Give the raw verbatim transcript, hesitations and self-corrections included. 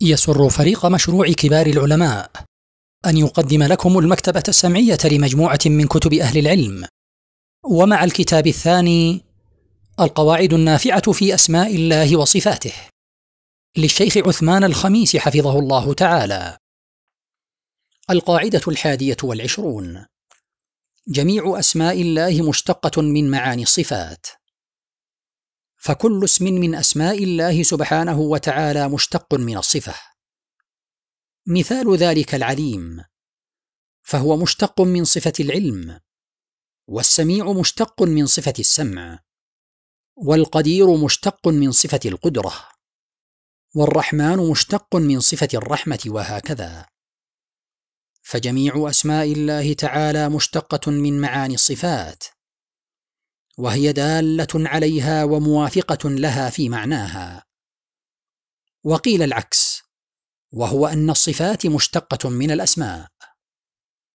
يسر فريق مشروع كبار العلماء أن يقدم لكم المكتبة السمعية لمجموعة من كتب أهل العلم، ومع الكتاب الثاني القواعد النافعة في أسماء الله وصفاته للشيخ عثمان الخميس حفظه الله تعالى. القاعدة الحادية والعشرون: جميع أسماء الله مشتقة من معاني الصفات، فكل اسم من أسماء الله سبحانه وتعالى مشتق من الصفة. مثال ذلك العليم، فهو مشتق من صفة العلم، والسميع مشتق من صفة السمع، والقدير مشتق من صفة القدرة، والرحمن مشتق من صفة الرحمة، وهكذا. فجميع أسماء الله تعالى مشتقة من معاني الصفات، وهي دالة عليها وموافقة لها في معناها. وقيل العكس، وهو أن الصفات مشتقة من الأسماء.